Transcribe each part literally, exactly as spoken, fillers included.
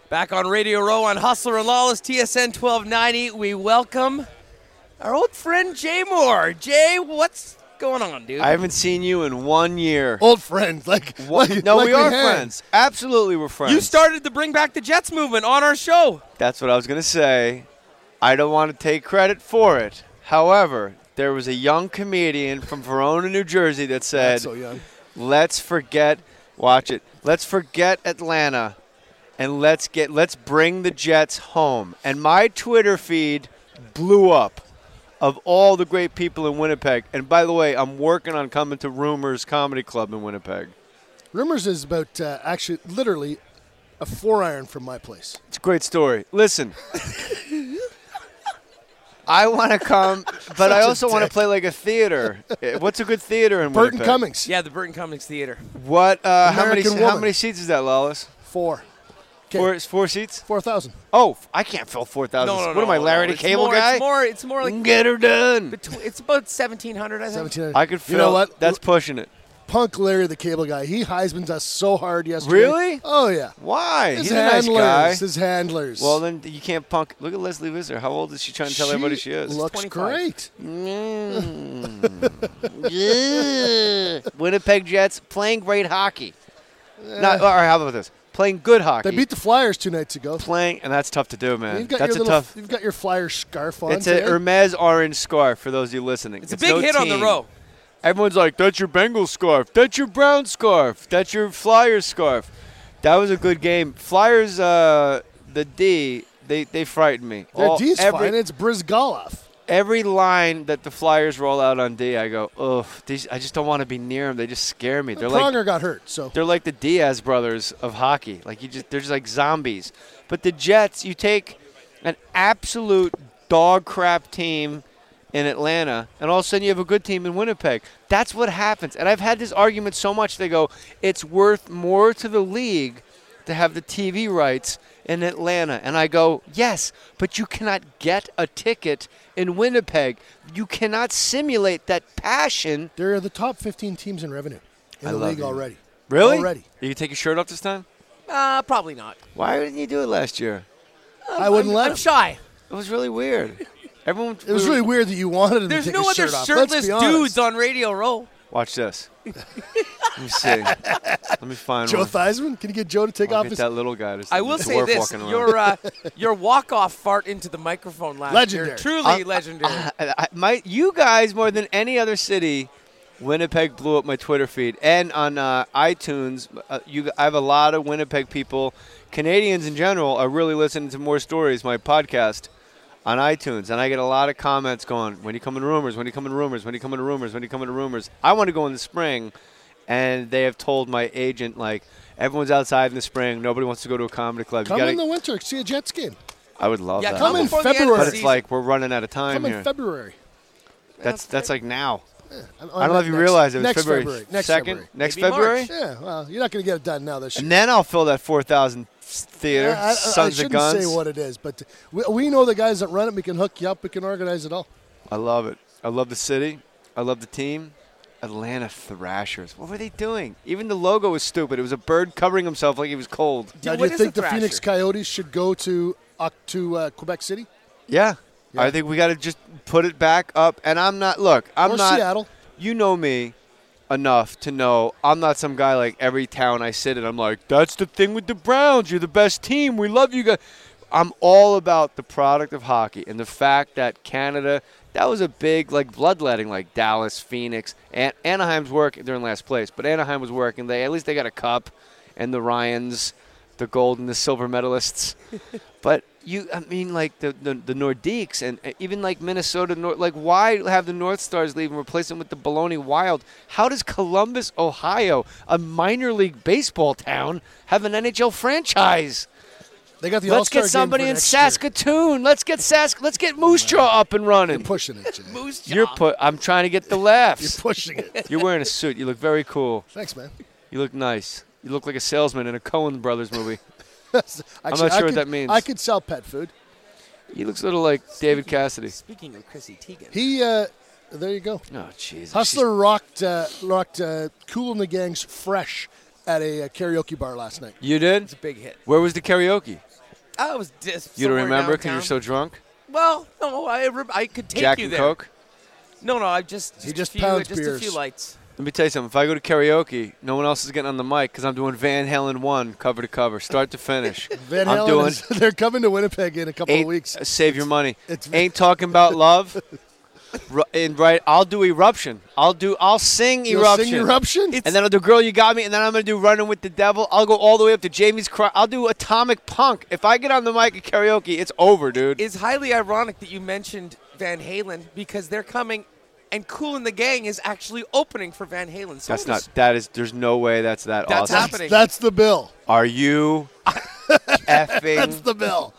Back on Radio Row on Hustler and Lawless, T S N twelve ninety. We welcome our old friend Jay Moore. Jay, what's going on, dude? I haven't seen you in one year. Old friend, like, What? like no, like we are had. friends. Absolutely, we're friends. You started the Bring Back the Jets movement on our show. That's what I was going to say. I don't want to take credit for it. However, there was a young comedian from Verona, New Jersey that said, Not so young. let's forget, watch it, let's forget Atlanta and let's get, let's bring the Jets home. And my Twitter feed blew up of all the great people in Winnipeg. And by the way, I'm working on coming to Rumors Comedy Club in Winnipeg. Rumors is about uh, actually literally a four iron from my place. It's a great story. Listen. I want to come, but I Such a also want to dick. play like a theater. Eh, What's a good theater in Burton Winnipeg? Cummings. Yeah, the Burton Cummings Theater. What? Uh, how many? American How Woman. many seats is that, Lawless? Four. Four. Four seats. Four thousand. Oh, I can't fill four thousand. No, no, what no, am I, Larry no. the It's Cable more, Guy? It's more, it's more like Get her done. between, it's about seventeen hundred, I think. Seventeen hundred. I could fill. You know what? That's pushing it. Punk Larry the Cable Guy. He Heismaned us so hard yesterday. Really? Oh yeah. Why? His He's a nice handlers. guy. His handlers. Well, then you can't punk. Look at Leslie Visser. How old is she trying to tell She everybody she is? looks twenty-five. great. Mm. Yeah. Winnipeg Jets playing great hockey. Not, or how about this? Playing good hockey. They beat the Flyers two nights ago. playing, and that's tough to do, man. You've got That's your a little, tough. You've got your Flyers scarf on. It's a today. Hermes orange scarf for those of you listening. It's a big no hit on the team. row. Everyone's like, "That's your Bengals scarf. That's your Brown scarf. That's your Flyers scarf." That was a good game. Flyers, uh, the D, they they frightened me. Their All- D's every, fine. It's Brizgalov. Every line that the Flyers roll out on D, I go, "Ugh, these, I just don't want to be near them. They just scare me." They're like Pronger got hurt, so They're like the Diaz brothers of hockey. Like you just, they're just like zombies. But the Jets, you take an absolute dog crap team in Atlanta, and all of a sudden you have a good team in Winnipeg. That's what happens. And I've had this argument so much. They go, it's worth more to the league to have the T V rights in Atlanta. And I go, yes, but you cannot get a ticket in Winnipeg. You cannot simulate that passion. they're the top fifteen teams in revenue in I the love league you. already. Really? Already. You take your shirt off this time? Uh, probably not. Why didn't you do it last year? I wouldn't I'm, let I'm him. shy. It was really weird. Everyone. It was we were- really weird that you wanted him There's to take no his other shirt off. shirtless Let's be honest. dudes on Radio Row. Watch this. Let me see. Let me find Joe one. Theismann, can you get Joe to take I'll off get his that little guy. To I will the say dwarf this: walking around. your uh, your walk-off fart into the microphone last Legendary. year, truly I- legendary. I, I, my, you guys more than any other city, Winnipeg blew up my Twitter feed and on uh, iTunes. Uh, you, I have a lot of Winnipeg people, Canadians in general, are really listening to More Stories, my podcast, on iTunes, and I get a lot of comments going, when you come in rumors, when you come in rumors, when you come in rumors, when you come in rumors. I want to go in the spring, and they have told my agent, like, everyone's outside in the spring. Nobody wants to go to a comedy club. Come you gotta, in the winter, see a Jets game. I would love Yeah, that. come in before the end of the February. But it's season. like we're running out of time Come in here. February. That's that's like now. I I don't know if you next, realize it was next February, February. Next second, February. next Maybe February, March. Yeah, well, you're not going to get it done now this year. and then I'll fill that four thousand theater. I, I, I Sons of shouldn't Guns. say what it is, but we, we know the guys that run it. We can hook you up. We can organize it all. I love it. I love the city. I love the team. Atlanta Thrashers. What were they doing? Even the logo was stupid. It was a bird covering himself like he was cold. Now, do what you is a think the Phoenix Thrasher? Coyotes should go to uh, to uh, Quebec City Yeah. Yeah. I think we got to just put it back up. And I'm not, look, I'm or not, Seattle? you know me enough to know I'm not some guy like every town I sit in. I'm like, that's the thing with the Browns. You're the best team. We love you guys. I'm all about the product of hockey and the fact that Canada, that was a big like bloodletting, like Dallas, Phoenix, and Anaheim's working. They're in last place, but Anaheim was working. They at least they got a cup, and the Ryans, the gold and the silver medalists. But you, I mean, like the the, the Nordiques and even like Minnesota, Nor- like why have the North Stars leave and replace them with the Baloney Wild? How does Columbus, Ohio, a minor league baseball town, have an N H L franchise? They got the Let's All-Star get somebody game in for next year. Saskatoon. Let's get Sask. Let's get Moose Jaw up and running. You're pushing it, Jay. Moose You're job. put. I'm trying to get the You're laughs. pushing it. You're wearing a suit. You look very cool. Thanks, man. You look nice. You look like a salesman in a Coen Brothers movie. Actually, not sure I what could, that means. I could sell pet food. He looks a little like David Cassidy. Speaking of Chrissy Teigen. He, uh, there you go. Oh, jeez. Hustler rocked uh, rocked uh, Kool and the Gang's Fresh at a, uh karaoke bar last night. You did? It's a big hit. Where was the karaoke? I was just. You don't somewhere remember because you're downtown. so drunk? Well, no, I rem- I could take Jack you and there. Coke? No, no, I just. just He just a few, pounds just a beers. few lights. Let me tell you something. If I go to karaoke, no one else is getting on the mic because I'm doing Van Halen one cover to cover, start to finish. Van I'm Halen doing is, they're coming to Winnipeg in a couple ain't, of weeks. uh, Save your money. it's- Ain't talking about love. Ru- and right, I'll do Eruption. I'll do. I'll sing You'll Eruption. sing Eruption? And then I'll do Girl You Got Me, and then I'm going to do Running with the Devil. I'll go all the way up to Jamie's Cry. I'll do Atomic Punk. If I get on the mic at karaoke, it's over, dude. It's highly ironic that you mentioned Van Halen because they're coming, and Kool and the Gang is actually opening for Van Halen. So That's does- not. That is. There's no way that's that That's awesome. happening. That's the bill. Are you effing? That's the bill.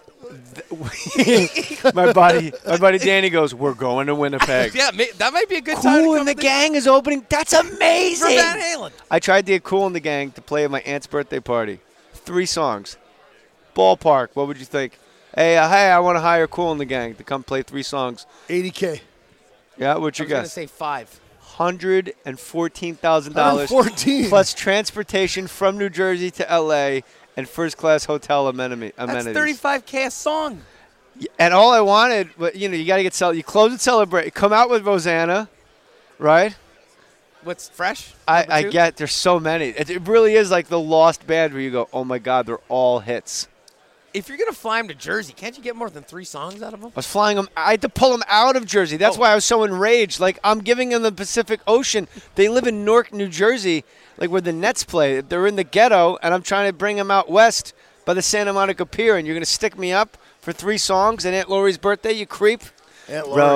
my buddy, my buddy Danny goes. We're going to Winnipeg. Yeah, ma- that might be a good time. to Cool come and the to Gang is opening. That's for amazing. Van Halen. I tried to get Cool and the Gang to play at my aunt's birthday party. Three songs. Ballpark. What would you think? Hey, uh, hey, I want to hire Cool and the Gang to come play three songs. eighty K. Yeah, what'd I you was going to guess? say five. Hundred and fourteen thousand dollars fourteen. plus transportation from New Jersey to L A and first class hotel ameni- amenities. That's thirty-five K a song. And all I wanted, but you know, you got to get cel- you close and celebrate. Come out with Rosanna, right? What's fresh? I, Number I two? get there's so many. It, it really is like the lost band where you go, oh my God, they're all hits. If you're going to fly him to Jersey, can't you get more than three songs out of him? I was flying them. I had to pull them out of Jersey. That's Oh. why I was so enraged. Like I'm giving them the Pacific Ocean. They live in Newark, New Jersey, like where the Nets play. They're in the ghetto, and I'm trying to bring them out west by the Santa Monica Pier. And you're gonna stick me up for three songs and Aunt Lori's birthday? You creep. Aunt Lori.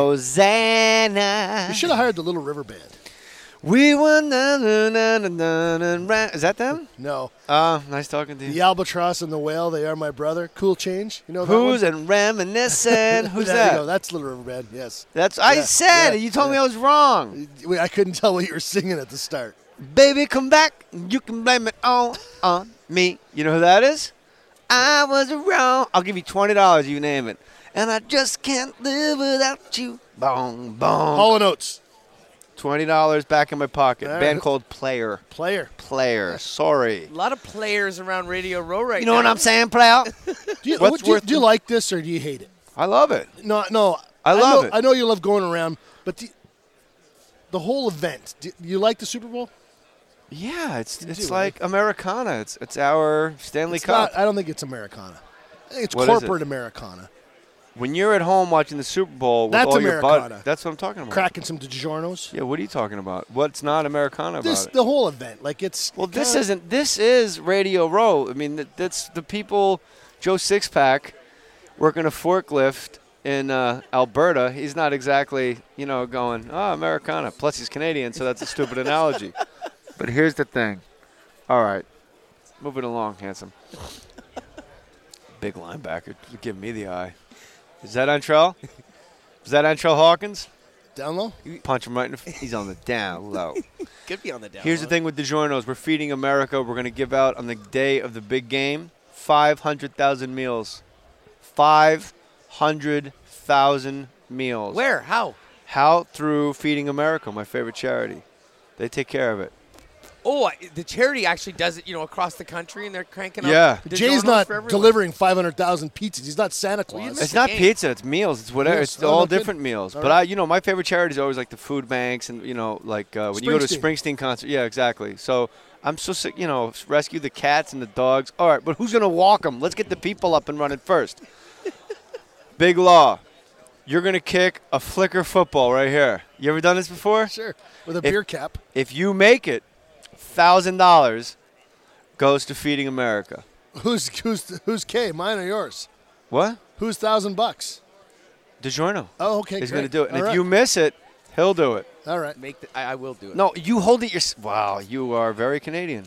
Rosanna. You should have hired the Little River Band. We were na na na na na na. na. Is that them? No. Uh, nice talking to you. The Albatross and the Whale, They Are My Brother. Cool Change. You know that Who's one? and reminiscing? Who's there that? You go. That's Little River Band, yes. That's I Yeah, said. yeah, you told me yeah. I was wrong. Wait, I couldn't tell what you were singing at the start. Baby, come back. You can blame it on on me. You know who that is? I was wrong. I'll give you twenty dollars. You name it. And I just can't live without you. Boom, boom. Hall and Oates. Twenty dollars back in my pocket. All Band right. called Player. Player. Player. Sorry. A lot of players around Radio Row right You know now. what I'm saying, player? Do you, What's what- do, you, worth do you the- like this or do you hate it? I love it. No, no. I love know, it. I know you love going around, but the, the whole event. Do you like the Super Bowl? Yeah, it's it's do, like Americana. It's it's our Stanley It's Cup. not, I don't think it's Americana. I think it's What is corporate it? Americana. When you're at home watching the Super Bowl with That's all your Americana. buddies, that's what I'm talking about. Cracking some DiGiorno's. Yeah, what are you talking about? What's not Americana about This it? the whole event. Like it's Well, this kinda- isn't. This is Radio Row. I mean, that, that's the people. Joe Sixpack working a forklift in uh, Alberta. He's not exactly, you know, going, oh, Americana. Plus, he's Canadian, so that's a stupid analogy. But here's the thing. All right, moving along, handsome. Big linebacker giving me the eye. Is that Antrell? Is that Antrell Hawkins? down low. Punch him right in the. F- he's on the down low. Could be on the down. Here's the low. thing with DiGiorno's. We're feeding America. We're going to give out on the day of the big game five hundred thousand meals. five hundred thousand meals. Where? How? How? Through Feeding America, my favorite charity. They take care of it. Oh, I- the charity actually does it, you know, across the country, and they're cranking Yeah. up. Jay's DiGiorno's not for everyone. delivering five hundred thousand pizzas. He's not Santa Well, you Claus. missed It's not game. pizza. It's meals. It's whatever. Yes. It's Oh, all no kidding. different meals. All But right. I, you know, my favorite charity is always like the food banks and you know, like uh, when you go to a Springsteen concert. Yeah, exactly. So I'm so sick. You know, rescue the cats and the dogs. All right, but who's gonna walk them? Let's get the people up and running first. Big law. You're gonna kick a flicker football right here. You ever done this before? Sure, with a If- beer cap. If you make it, thousand dollars goes to Feeding America. Who's who's who's K? Mine or yours? What? Who's thousand bucks? DiGiorno Oh, okay. is great. gonna do it, and All if right. you miss it, he'll do it. all right. Make the, I, I will do it. No, you hold it yourself. Wow, you are very Canadian.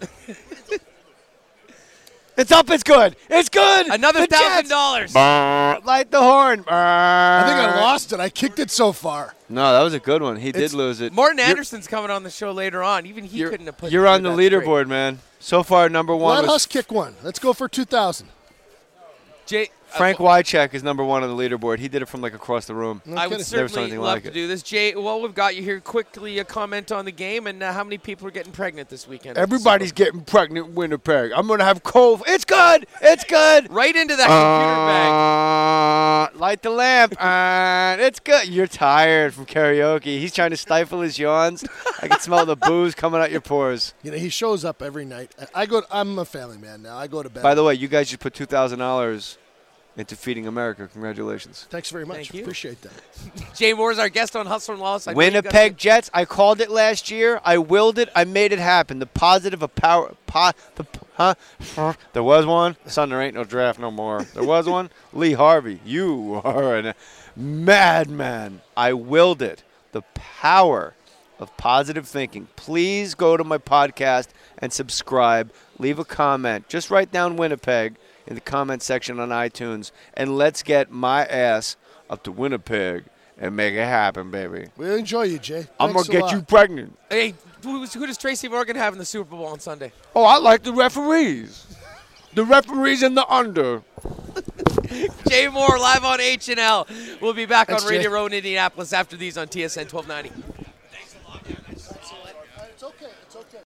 It's up. It's good. It's good. Another The thousand Jets. dollars. Brrr, light the horn. I think I lost it. I kicked it so far. No, that was a good one. He It's- did lose it. Morton You're- Anderson's coming on the show later on. Even he You're, couldn't have put. you're on the that straight. leaderboard, man. So far, number one Let was us kick one. Let's go for two thousand. Jay, Frank Wycheck is number one on the leaderboard. He did it from like across the room. No I would kidding. Never saw certainly anything love like to it. do this. Jay, well, we've got you here. Quickly, a comment on the game and uh, how many people are getting pregnant this weekend? Everybody's getting pregnant in Winnipeg. I'm going to have cold. It's good. It's good. Right into that computer bag. Uh, light the lamp. Uh, it's good. You're tired from karaoke. He's trying to stifle his yawns. I can smell the booze coming out your pores. You know, he shows up every night. I go. I'm a family man now. I go to bed. By the way, you guys just put two thousand dollars into Feeding America. Congratulations. Thanks very much. Thank you. Appreciate that. Jay Moore's our guest on Hustler and Lawless. I know you've got Winnipeg Jets. I called it last year. I willed it. I made it happen. The positive of power. Po, the, huh? There was one. Son, there ain't no draft no more. There was one. Lee Harvey. You are a madman. I willed it. The power of positive thinking. Please go to my podcast and subscribe. Leave a comment. Just write down Winnipeg in the comment section on iTunes, and let's get my ass up to Winnipeg and make it happen, baby. We enjoy you, Jay. I'm Thanks going a to get lot. you pregnant. Hey, who's, who does Tracy Morgan have in the Super Bowl on Sunday? Oh, I like the referees. The referees in the under. Jay Moore live on H and L. We'll be back Thanks, on Radio Jay. Row in Indianapolis after these on T S N twelve ninety.